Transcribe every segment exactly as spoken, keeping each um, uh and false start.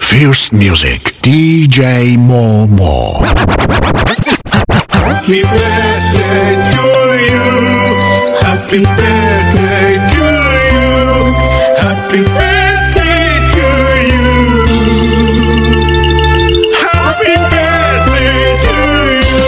Fierce Music دی جی Momo. Happy birthday to you. Happy birthday to you. Happy birthday to you. Happy birthday to you.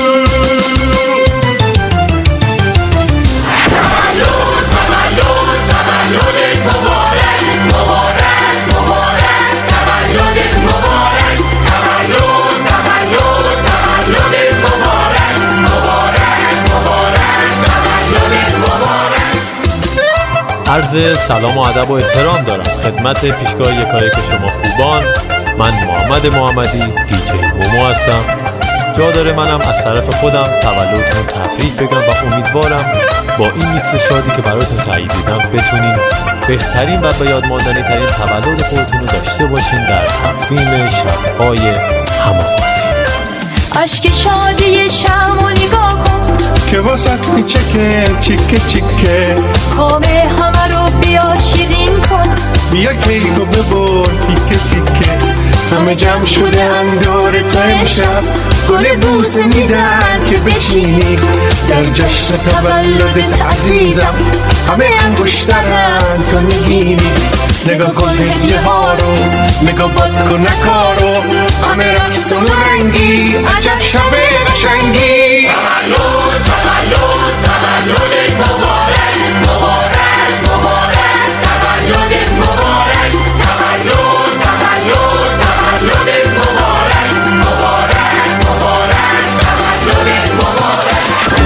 تولد تولد تولدت مبارک مبارک مبارک تولدت مبارک تولد تولد تولدت مبارک مبارک مبارک تولدت مبارک. عرض سلام و ادب و احترام دارم خدمت پیشگاه یکایک شما خوبان. من محمد محمدی دی جی مومو هستم. جا داره منم از طرف خودم تولدتون تبریک بگم و امیدوارم با این میکس شادی که براتون تهیه دیدم بتونین بهترین و به یاد ماندنی ترین تولد خودتون رو داشته باشین در تقویم شب‌های هم‌آوازی. اشک شادی شمع نگاه کن که واسط میچکه چیکه چیکه، کامه همه رو بیا شیرین کن، بیا کیکو ببر تیکه تیکه، همه جمع شدن دور تو امشب، گل بوسه میدن که بشینی در جشن تولدت عزیزم، همه انگشترن تو میگینی، نگاه کن هدیه ها رو، نگاه باد کن نکارو، همه رقص و رنگی، عجب شب قشنگی. تولد تولد تولدت مبارک مبارک مبارک تولدت مبارک تولد تولد تولدت مبارک مبارک مبارک تولدت مبارک.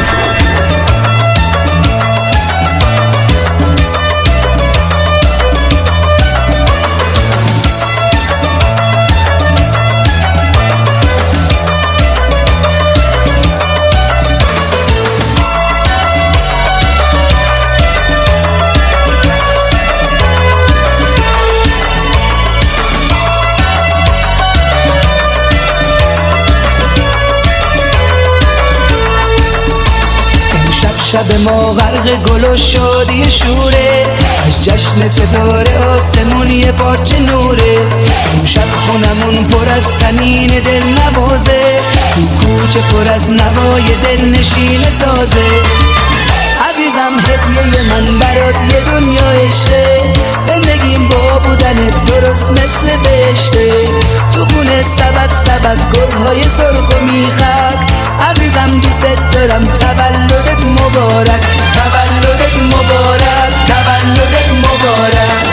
شب ما غرق گل و شادی شوره، از جشن ستاره آسمون یه پاچه نوره، اون شب خونمون پر از تنین دل نوازه، تو کوچه پر از نوای دل نشین سازه. عزیزم هدیه من برات یه دنیا عشقه، زندگیم با بودنت درست مثل بهشته، تو خونه سبد سبد گلهای سرخ و میخک، عزیزم دوست دارم تولدت مبارک تولدت مبارک تولدت مبارک.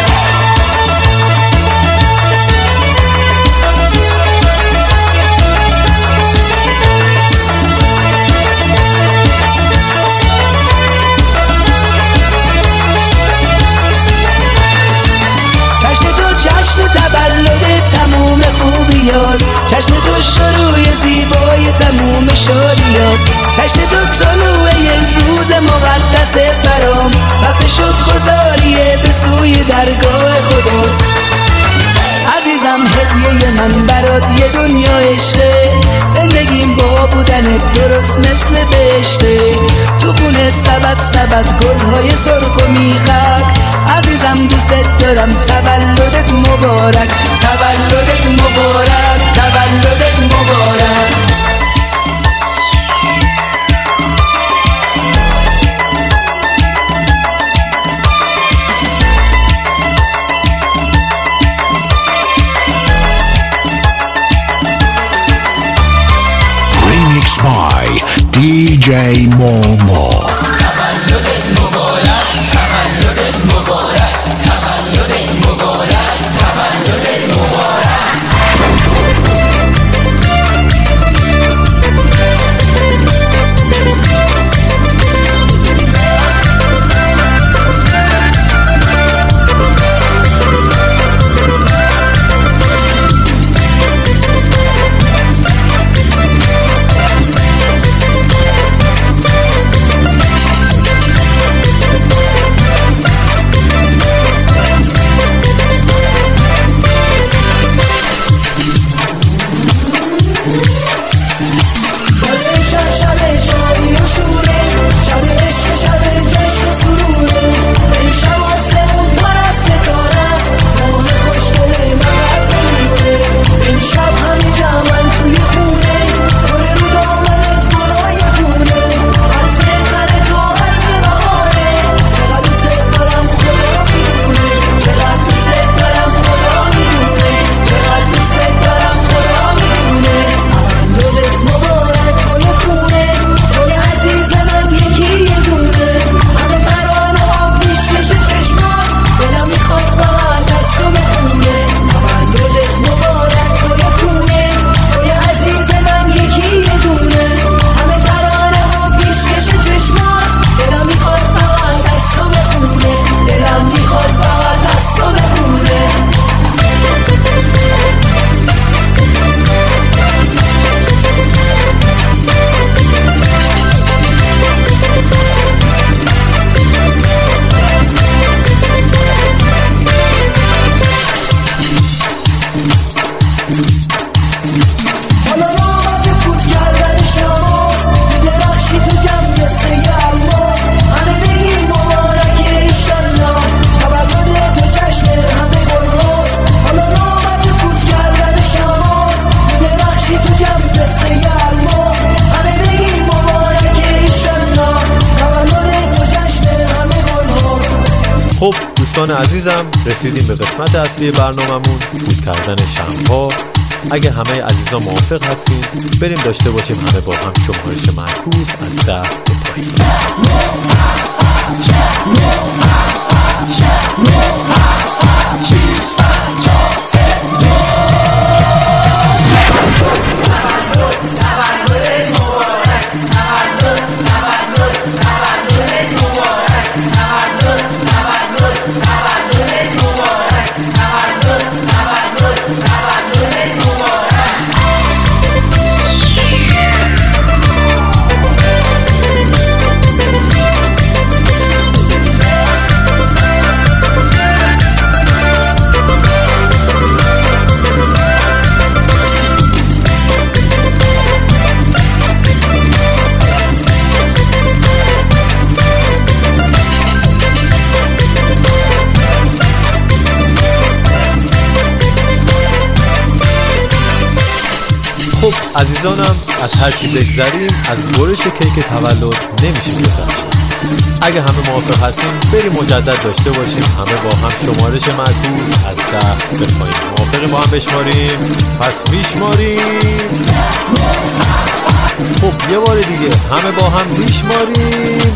جشن تولد تموم خوبیاست، جشن تو شروع زیبای تموم شادیاست، جشن تو طلوع روز مقدس برام، وقت شکرگزاریه به سوی درگاه خداست. عزیزم هدیه من برات یه دنیا عشقه، زندگیم با بودنت درست مثل بهشته، تو خونه سبد سبد گلهای سرخ و میخک، عزیزم دوست دارم تولدت مبارک تولدت مبارک تولدت مبارک. Remix by دی جی Momo. تولدت مبارک تولدت مبارک تولدت مبارک تولدت مبارک. دوستان عزیزم رسیدیم به قسمت اصلی برنامه‌مون، فوت کردن شمع‌ها. اگه همه عزیزان موافق هستین بریم داشته باشیم همه با هم شمارش معکوس از ده به پایین. خب عزیزانم، از هر چی بگذریم از برش کیک تولد نمیشه گذشت. اگه همه موافق هستیم بریم مجدد داشته باشیم همه با هم شمارش معکوس از ده به پایین. موافقیم با هم بشماریم؟ پس میشماریم. خب یه بار دیگه همه با هم میشماریم.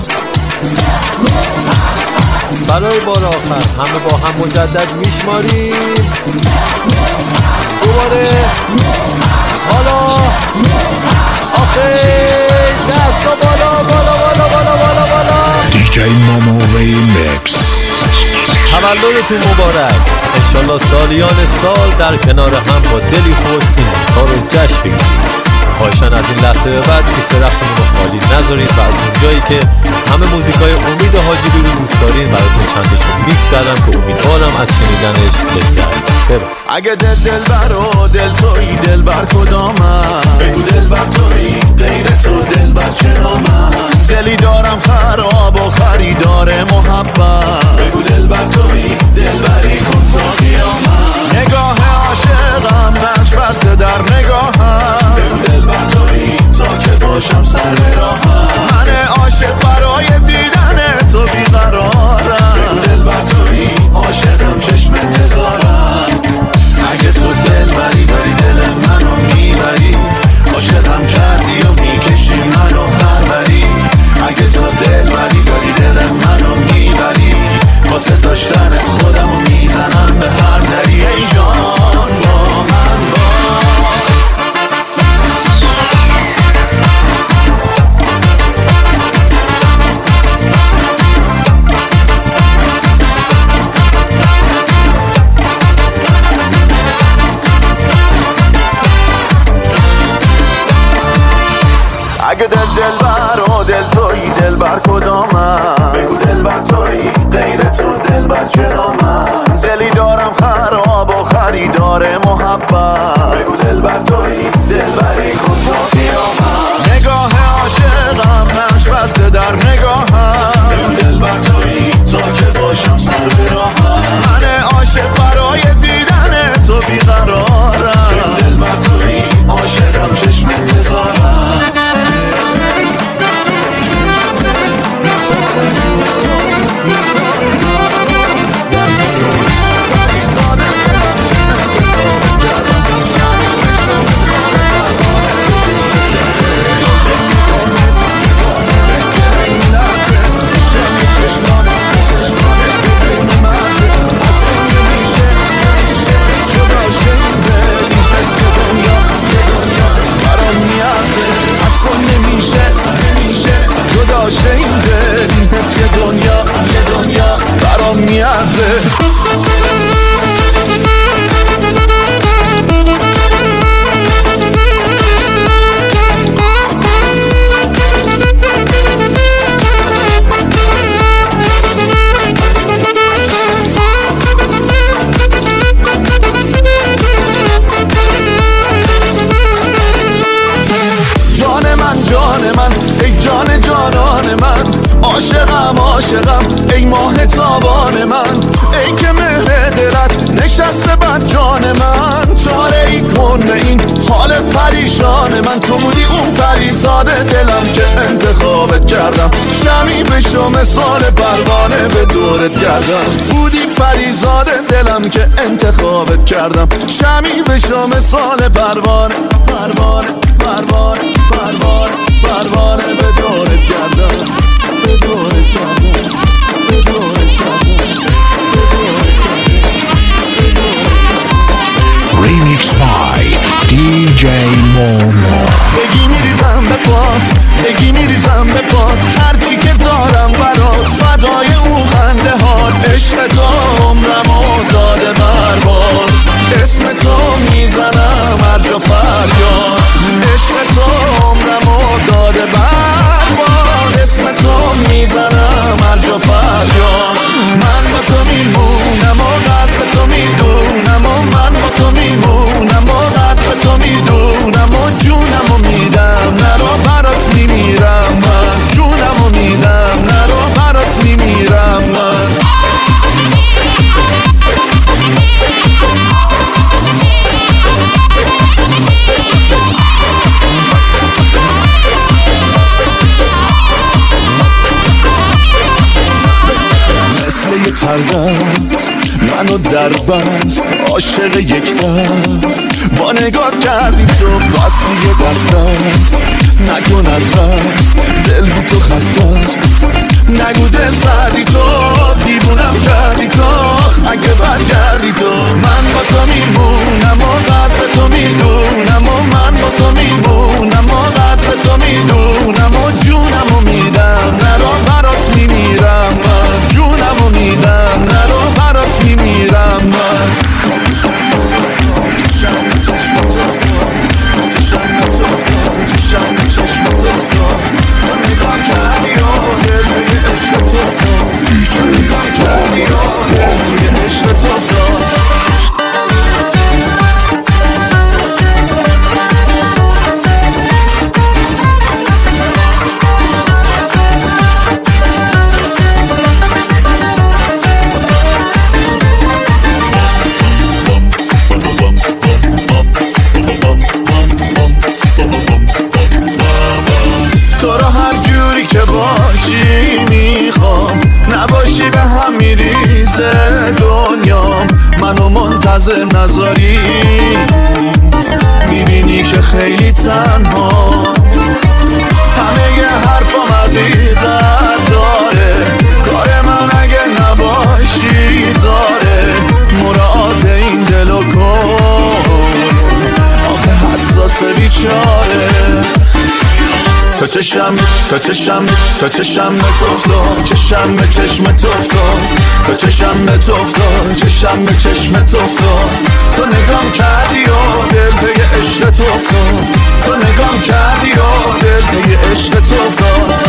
برای بار آخر همه با هم مجدد میشماریم. دوباره. حالا آخه دستا بالا بالا بالا بالا بالا بالا. دیجی مومو ریمیکس. تولدتون مبارک. انشالله سالیان سال در کنار هم با دلی خوش این روزها رو جشن بگیرید. خواهشاً از این لحظه به بعد کیسه رقصمون رو خالی نذارید و از اونجایی که همه موزیکای امید حاجی رو دوست دارین براتون چند تاشون میکس کردم که امیدوارم از شنیدنش لذت ببرید. اگه دل دل بر و دل تویی دل بر کدامم، بگو دل بر تویی غیر تو دل بر چرا من، دلی دارم خراب و خریدار محبت، بگو دل بر تویی دل بری کن تا قیامت، نگاه عاشقم نقش بسته در نگاهم، بگو دل بر تویی تا که باشم سر به راهم، من عاشق برای دیدن تو بیقرارم، بگو دل بر تویی عاشقم چشم انتظارم، اگه تو دل بری داری دل منو میبری، عاشقم کردی و میکشی منو هر بری، اگه تو دل بری داری دل منو میبری، واسه داشتنت خودمو میزنم به هر دری، ای جان با من باش. اگه دل دل بر و دل تویی دل بر کدامم، بگو دل بر تویی غیر تو دل بر چرا من، دلی دارم خراب و خریدار محبت، بگو دل بر تویی دل بری کن تا قیامت، نگاه عاشقم نقش بسته در نگاهم، بگو دل بر تویی تا که باشم سر به راهم، من عاشق برای دیدن تو بیقرارم، بگو دل بر تویی عاشقم چشم انتظارم. جدا این دل این حس یه دنیا یه دنیا برام میارزه. جان من جان من ای جان جانان من، عاشقم عاشقم ای ماه تابان من، ای که مهر دلت نشسته بر جان من، چاره ای کن به این حال پریشان من، تو بودی اون پریزاد دلم که انتخاب انتخابت کردم شمی بشو مثال پروانه به دورت گردم بودی فریزاد دلم که انتخابت کردم شمی بشو مثال پروانه پروانه پروانه پروانه پروانه به دورت گردم به دورت گردم به دورت گردم Remix by دی جی مومو. بگی میریزم به پات بگی میریزم به پات هرچی که دارم برات فدای اون خنده هات عشق تو عمرمو داده برباد اسم تو میزنم هر جا فریاد عشق تو عمرمو داده برباد اسم تو میزنم هر جا فریاد من با تو میمونم و قدر تو میدونم و من با تو میمونم و قدر تو میدونم و جونم و میدم نرو برات میمیرم من جونم و میدم نرو برات میمیرم من مثل یه تردست منو در بست عاشق یک دست با نگاه کردی تو بس دیگه دست است نکن از دست دل بی تو خسته است نگو دل سردی تو دیوونم کردی تو اگه برگردی تو من با تو میمونم و قدر تو میدونم و من با تو میمونم و قدر تو میدونم و جونم و میدم نرو برات میمیرم من جونم و میدم نرو برات میمیرم من منتظر نذاری میبینی که خیلی تنها همه ی حرفام حقیقت داره کار من اگه نباشی زاره مراعات این دل و کن آخه حساس بیچاره تا چشم تا چشم تا چشم به تو افتاد چشم به چشم تو افتاد تا چشم به تو افتاد چشم به چشم تو افتاد تو نگام کردی و دل پی عشق تو افتاد تو نگام کردی و دل پی عشق تو افتاد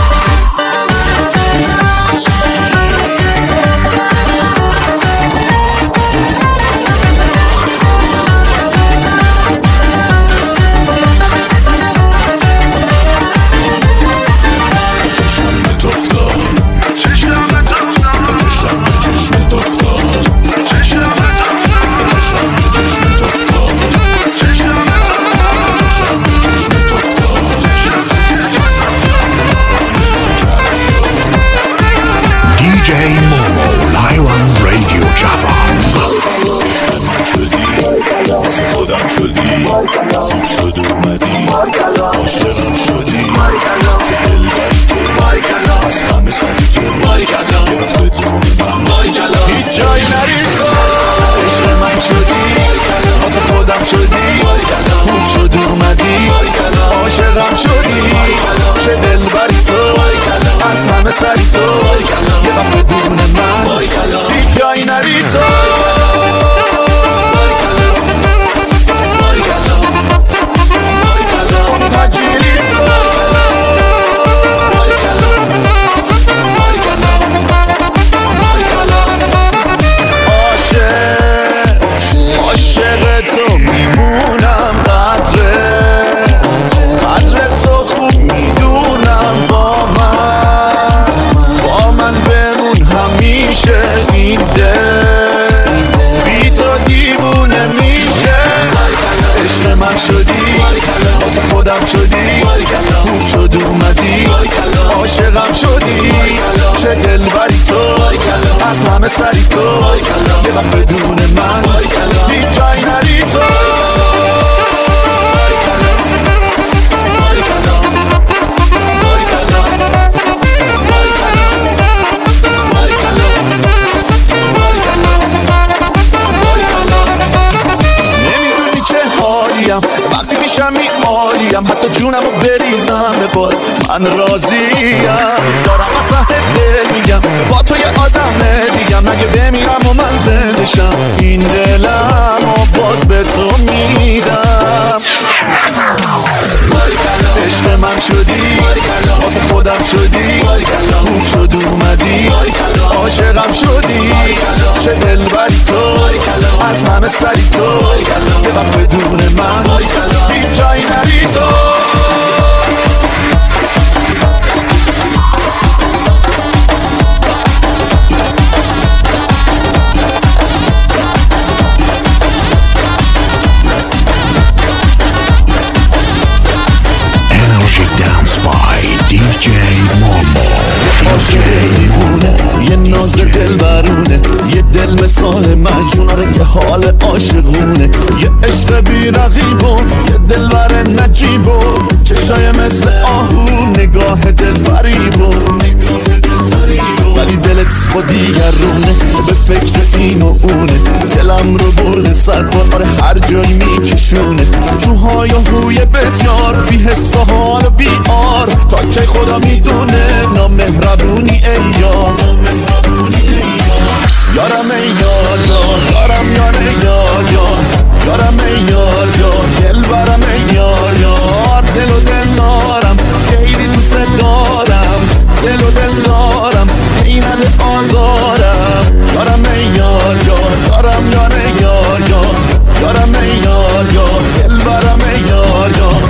باشمی عالیم، حتی جونمو بریزم به باد من راضیم. دارم اصلا دل میگم با تو یه آدمه دیگم، مگه بمیرم و من زنده شم این دلم و باز به تو میدم. عشق من شدی واسه خودم شدی، خوب شد اومدی عاشقم شدی، چه دلبری تو از همه سری تو، یه وقت بدون من هیچ جایی نری تو. Dance by دی جی مومو. دی جی مومو یه ناز دل برونه، یه دل مثال مجنون، آره یه حال عاشقونه، یه عشق بی رقیبون، یه دل بر نجیبون، چشای مثل آهو، نگاه دل فریبون، ولی دلت با دیگرونه، به فکر این و اونه، دلم رو برده صد بار، آره هر جایی میکشونه، تو های و هوی بسیار، بی حس و حال و بی آر، تا که خدا میدونه نامهربونی ای یار. یارم ای یار یار، یارم یار یار یار، یارم ای یار یار، دل برم ای یار یار، دل و دل دارم خیلی دوست دارم، دل و دل دارم این نده آزارم. یارم ای یار یار، یارم یار یار یار، یارم ای یار یار، دل برم ای یار یار.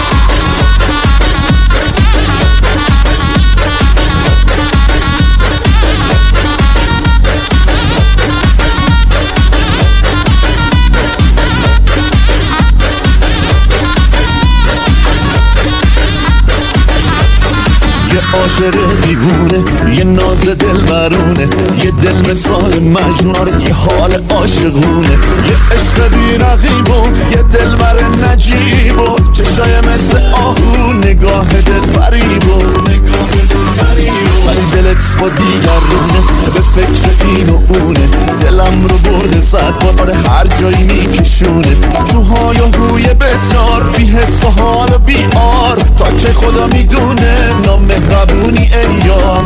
یه عاشق دیوونه، یه ناز دل برونه، یه دل مثال مجنون، آره یه حال عاشقونه، یه عشق بی رقیبون، یه دل بر نجیبون، چشای مثل آهو، نگاه دل فریبون، ولی دلت با دیگرونه، به فکر این و اونه، دلم رو برده صد بار، آره هر جایی میکشونه، تو های و هوی بسیار، بی حس و حال و بی آر، تا که خدا میدونه نامهربونی ای یار.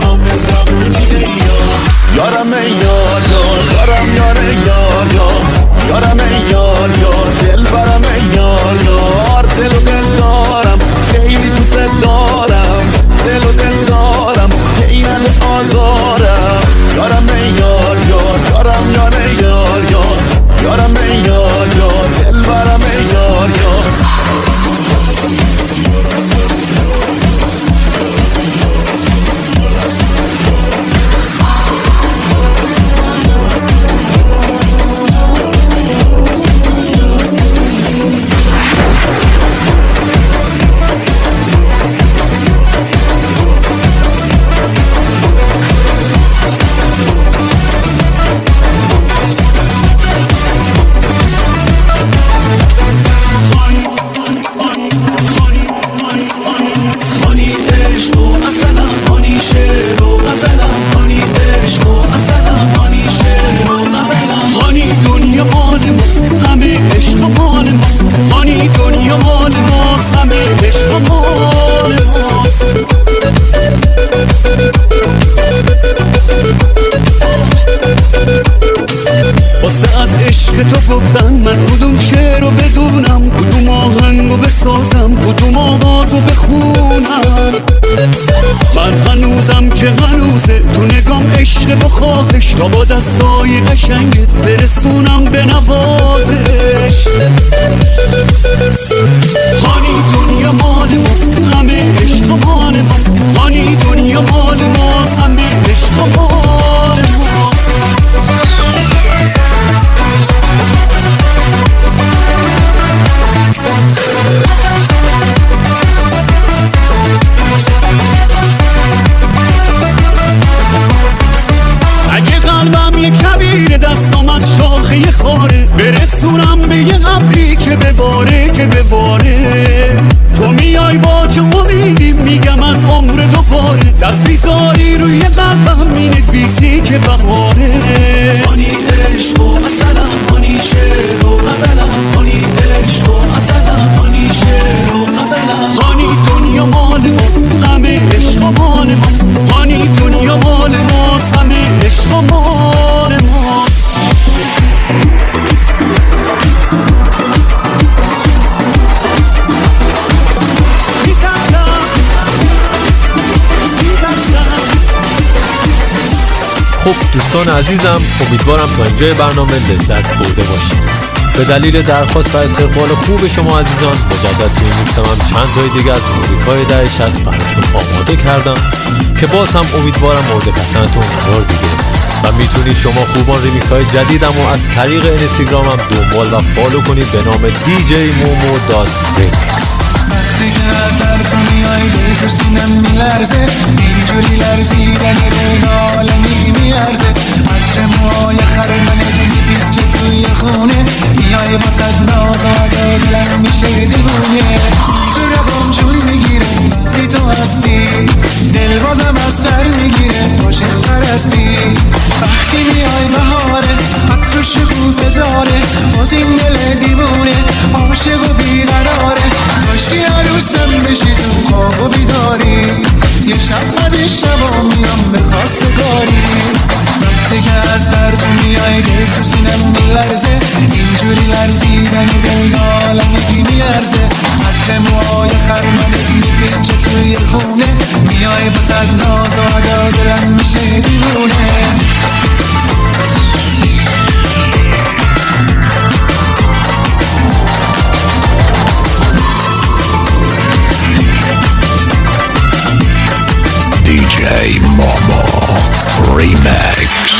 یارم ای یار یار، یارم یار یار یار، یارم ای یار یار، دل برم ای یار یار، دل و دل دارم خیلی دوست دارم، دل و دل دارم که این نده آزارم. یارم ای یار یار، یارم یار یار یار، یارم ای یار یار، دل برم ای یار یار. واسه از عشق تو گفتن من کدوم شعر رو بدونم، کدوم آهنگ رو بسازم، کدوم آواز رو بخونم. من هنوزم که هنوزه تو نگام عشق و خواهش، تا با دستای قشنگت برسونم به نوازش. هانی دنیا مال ماست، همه عشق مال ماست، هانی دنیا مال ماست، همه عشق مال ماست. اگه قلبم یه کبیر دستم از شاخه خاره، برسونم به یه ابری که بباره که بباره. تو میای با چه امیدی میگم از عمر دوباره، دست بیزاری روی قلبم مینویسی که بهاره. هانی عشق و مثلا هانی شعر و غزلم، هانی عشق و مثلا هانی شعر دوستان عزیزم، امیدوارم تا اینجای برنامه لذت برده باشید. به دلیل درخواست و استقبال خوب شما عزیزان مجدد توی میکسم هم چند تای دیگه از موزیکای دهه شصت براتون آماده کردم که باز هم امیدوارم مورد پسندتون قرار بگیره و میتونید شما خوبان ریمیکس های جدیدم و از طریق اینستاگرامم دنبال و فالو کنید به نام دی جی مومو دات ریمیکس. وقتی که از در تو میای دل تو سینم میلرزه، اینجوری لرزیدن دل عالمی میارزه. عطر موهای خرمنه تو میپیچه توی خونه، میای با صد ناز و ادا دلم میشه دیوونه. تو رقم جون میگیره وقتی تو هستی، دل بازم از سر میگیره عاشق پرستی. وقتی میای بهاره عطر و شکوفه زاره، باز این دل دیوونه عاشق و بیقراره. کاشکی عروسم بشی تو خواب و بیداری، یه شب از این شبا میام به خواستگاری. وقتی که از در تو میای دل تو سینم میلرزه، اینجوری لرزیدن دل عالمی میارزه. عطر موهای خرمنت میپیچه توی خونه، میای با صد ناز و ادا دلم میشه دیوونه. دی جی مومو ریمیکس.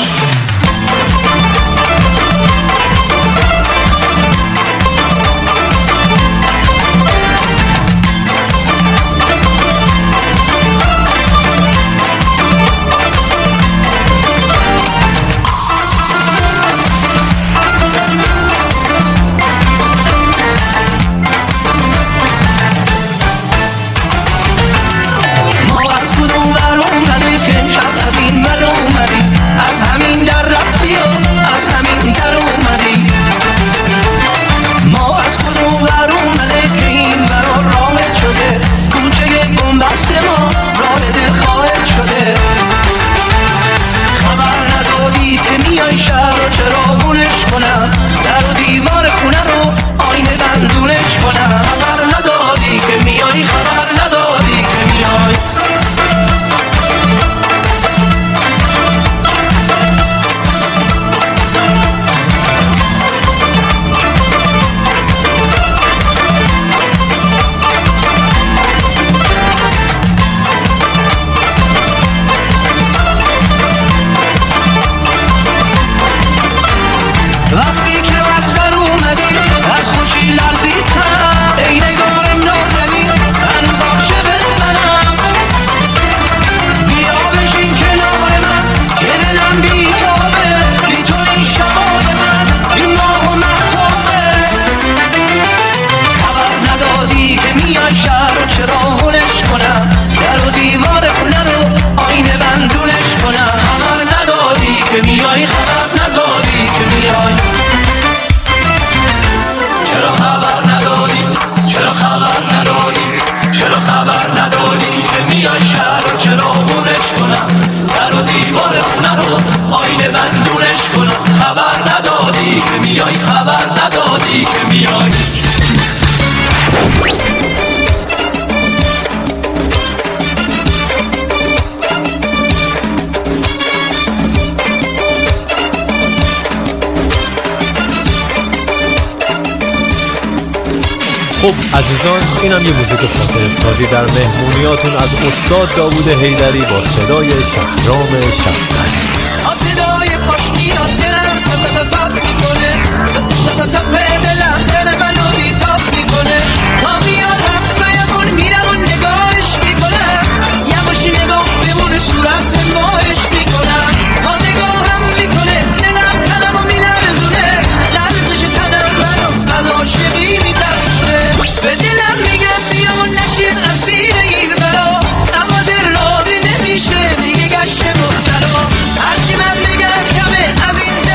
خب عزیزان، اینم یه موزیک خاطره سازی در مهمونیاتون از استاد داوود حیدری با صدای شهرام شب‌تن. صدای پاش میاد دلم تا تا تاپ میکنه، تا تا تاپ دلم دل منو بیتاب میکنه. تا میاد همسایمون میرم و نگاهش میکنم، یواش نگاه بمونه صورت ماهش میکنم. تا نگاهم میکنه دلم تنمو میلرزونه، لرزش تنم منو از عاشقی میترسونه. به دلم میگم بیا و نشیم اسیر این بلا، اما دل راضی نمیشه دیگه گشت مبتلا. هرچی من بگم کمه از این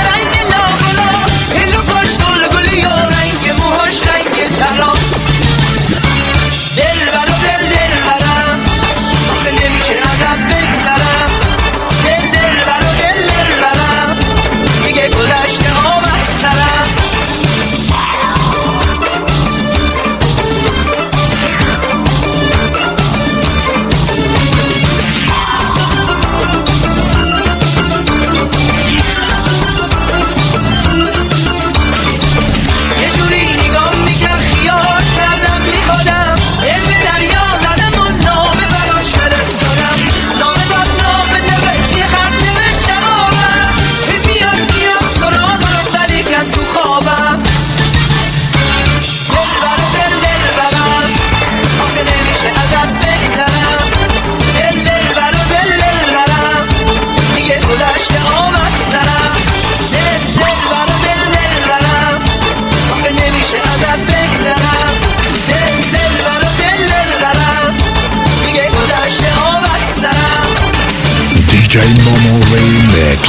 jay Momo Remix.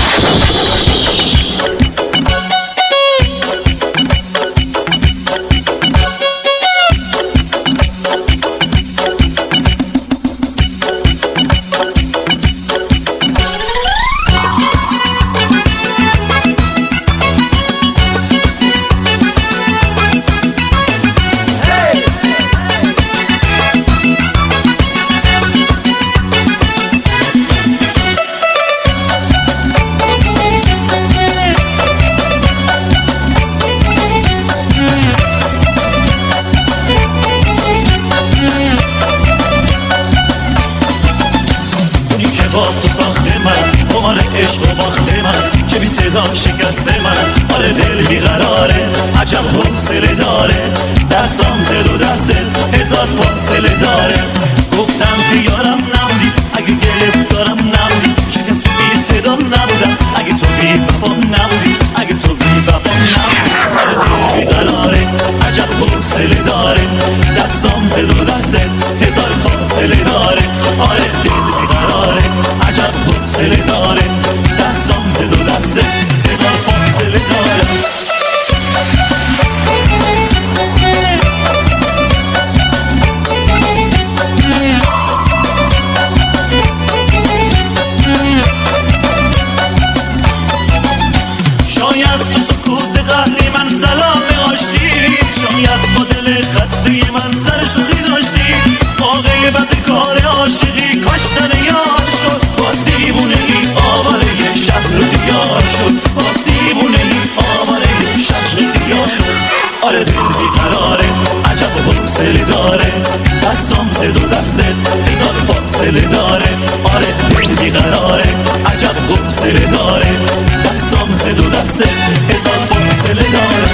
تو ساخت من قمار عشق و باخت من چه بی صدا شکست من آره دل بیقراره عجب حوصله داره دستام زد و دستت هزار فاصله داره گفتم که یارم نبودی اگه گرفتارم نبودی شکست بی صدا نبودم اگه تو بی وفا نبودی اگه تو بی وفا نبودی آره دل بیقراره عجب حوصله داره دستام زد و دستت هزار فاصله داره آره دل بیقراره عجب حوصله داره دستام زد و دسته هزار فاصله داره شاید تو سکوت قهری من سلام آشتی شاید با دل خسته من سر شوخی داشتی عاقبت کار عاشقی کاشتن یار شد باز دیوونه ای آواره شهر دیار شد باز دیوونه ای آواره شهر دیار شد آره دل بیقراره عجب حوصله داره دستام زد و دستت هزار فاصله داره آره دل بیقراره عجب حوصله داره دستام زد و دستت هزار فاصله داره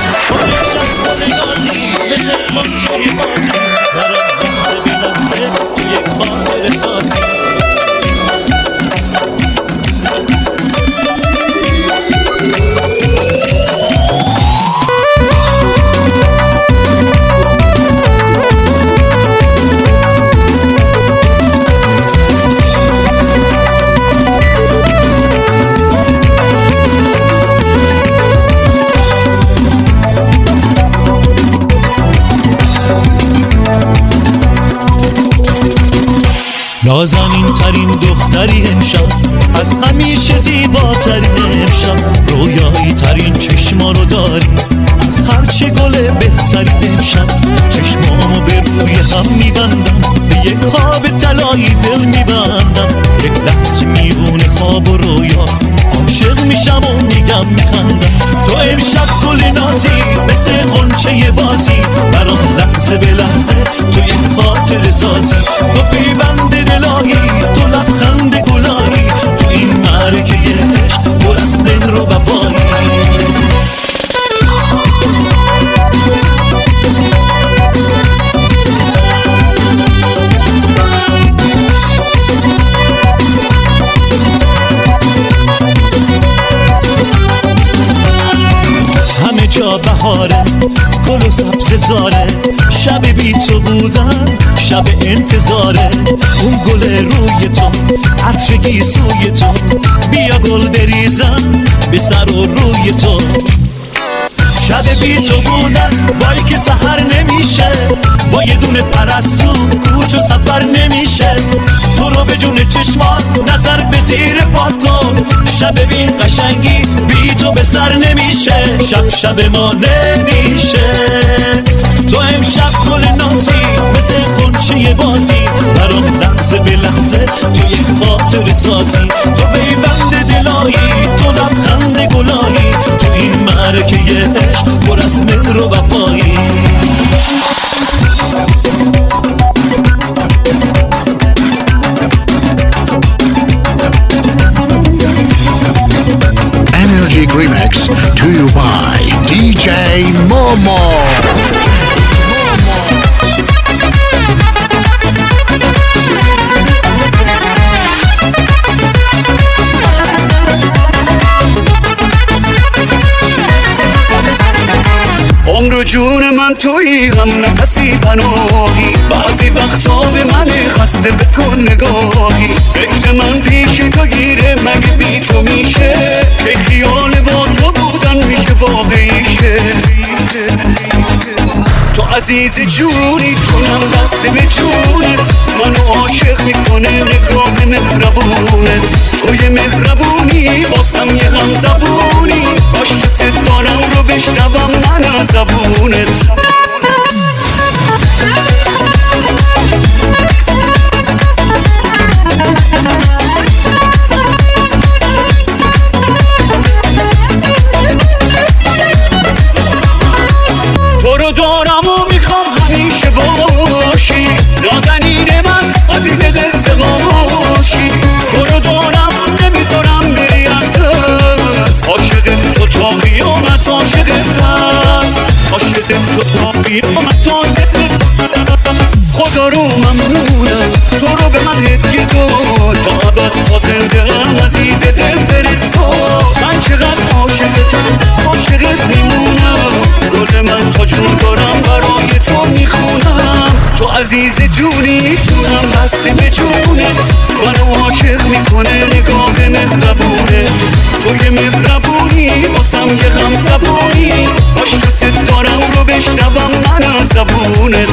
مثل منچه بازی برام بخته بیلنسه تو یک خاطر سازی نازنین ترین دختری امشب از همیشه زیباترین امشب رویایی ترین چشما رو داری از هرچی گل بهترین امشب چشمامو به روی هم میبندم به یک خواب طلایی دل میبندم یک لحظه میبونه خواب و رویا عاشق میشم و میگم میخندم تو امشب گل نازی مثل غنچه بازی برام لحظه به لحظه تو یک خاطر سازی تو پیوند دلایی تو لبخند گلایی تو این معرکه عشق پر از مهر و وفایی همه جا بهاره گل و سبز زاره شب بی تو بودن شب انتظاره اون گل روی تو عطر گیسوی تو بیا گل بریزم به سر و روی تو شب بی تو بودن وای که سحر نمیشه با یه دونه پرستو کوچ و سفر نمیشه تو رو به جون چشمان نظر به زیر پات کن شب بین قشنگی بی تو به سر نمیشه شب شب ما نمیشه تو امشب گل نازی مثل غنچه بازی برام لحظه به لحظه تو یک خاطر سازی تو پیوند دلایی تو لبخند گلایی تو این معرکه عشق پر از مهر و وفایی Energy Remix to you by دی جی Momo. عمر جون من تویی، هم نفسی پناهی، بعضی وقتا به من خسته بکن نگاهی. فکر من پیش تو گیره مگه بی تو میشه، که خیال با تو بودن میشه واقعیشه. تو عزیز جونی، جونم دست به جونت، منو عاشق میکنه نگاه مهربونت. توی مهربونی واسم یه غم زبونی، باش تو ستارم رو بشنوم من از زبونت. تو رو دارم و میخوام همیشه باشی، نازنین من عزیز دست غاشی. تو رو دارم نمیذارم بری از دست، عاشق تو تا قیامت عاشقت هست، عاشق تو تا قیامت عاشقت هست. خدا رو ممنونم تو رو به من هدیه داد، تا ابد تا زنده ام عزیز دل فرستاد. من چقدر عاشقتم عاشقت میمونم، گل من تا جون دارم برای تو میخونم. تو عزیز جونی، جونم دست به جونت، منو عاشق میکنه نگاه مهربونت. توی مهربونی واسم یه غم زبونی، باش تو ستارم رو بشنوم من از زبونت.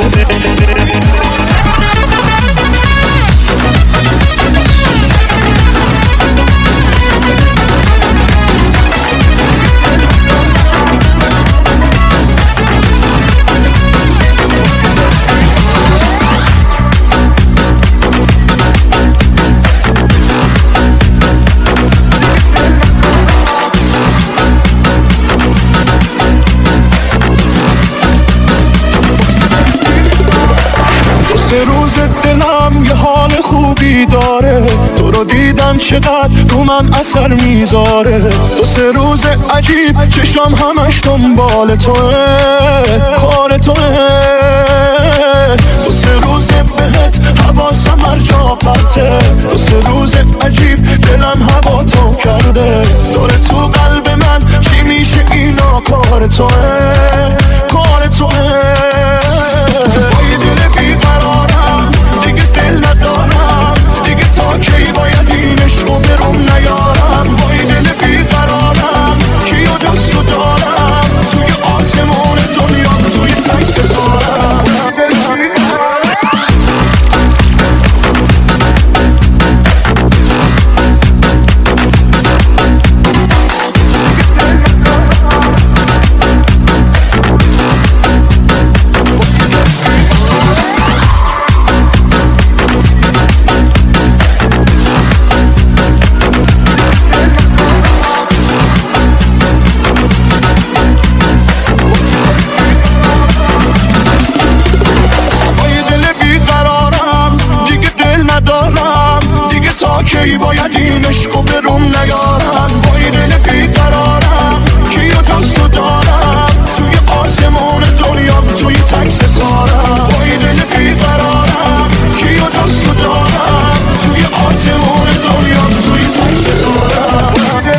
سه روز دلم یه حال خوبی داره، تو رو دیدم چقدر رو من اثر میذاره. دو سه روز عجیب چشم همش دنبال توه، کار توه. دو سه روز بهت حواسم هر جا قطعه، دو سه روز عجیب دلم هوا تو کرده. داره تو قلب من چی میشه اینا، کار توه، کار توه. دیگه دل ندارم، دیگه تا کی باید این عشقو برم نیارم. با این دل بیقرارم، کیو جز تو دارم، توی آسمون دنیا توی تک ستارم. کی باید این عشقو برم نیارم. با این دل بیقرارم، کیو جز تو دارم، توی آسمون دنیا توی تک ستارم. با این دل بیقرارم، کیو جز تو دارم، توی آسمون دنیا توی تک ستارم.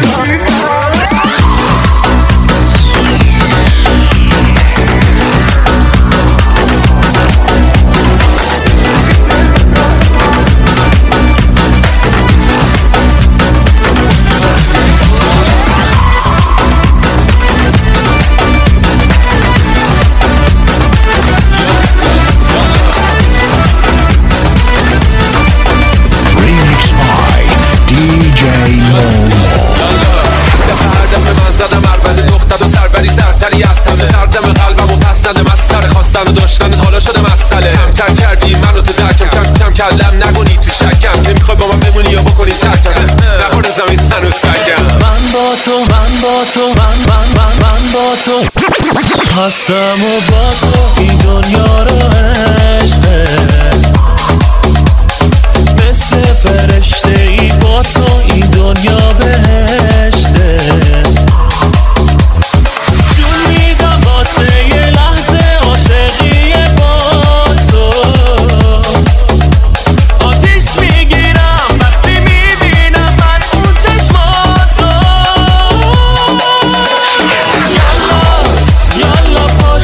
کلم نکنی تو شکم، نمیخوای با من بمونی یا بکنی ترکم، نخور زمین هنوز فکم. من با تو من با تو من من من من با تو هستم و با تو این دنیا رو عشقه، مثل فرشته ای با تو این دنیا بهشته. جون میدم واسه یه لحظه عاشقی با تو، آتیش میگیرم وقتی میبینم من اون چشماتو. یالا یالا پاشو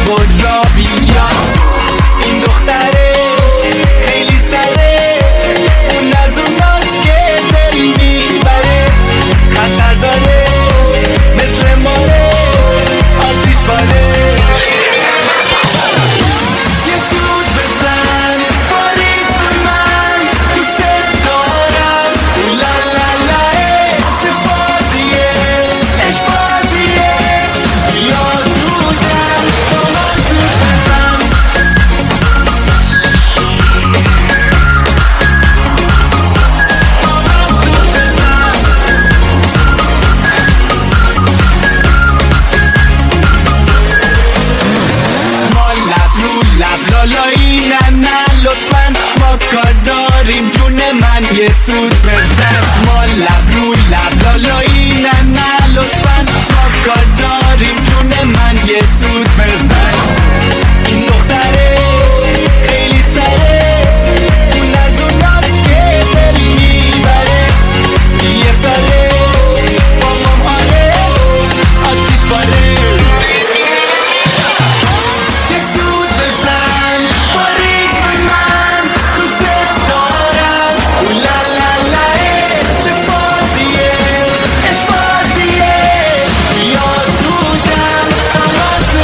خود را بیا. این دختره خیلی سره، اون از اون راست که دل میبره، خطر داره مثل ماره آتیش باره. یه سود بزن با ریتم من، تو سر دارم لا لا لا چه فازیه عشق بازیه، یا تو جمع با من سود بزن. با من سود بزن. ما لب رو لب لالایی نه نه لطفاً، ما کار داریم جون من یه سود بزن. ما لب رو لب لالایی نه نه لطفاً، ما کار داریم جون من یه سود بزن. این دختره خیلی سره، اون از اون راست که دل میبره، میفتاره با مام آره آتیش باره. یه سود بزن با ریتم من، تو سر دارم لا لا لا چه فازیه عشق بازیه، یا تو جمع با من سود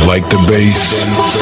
like the bass.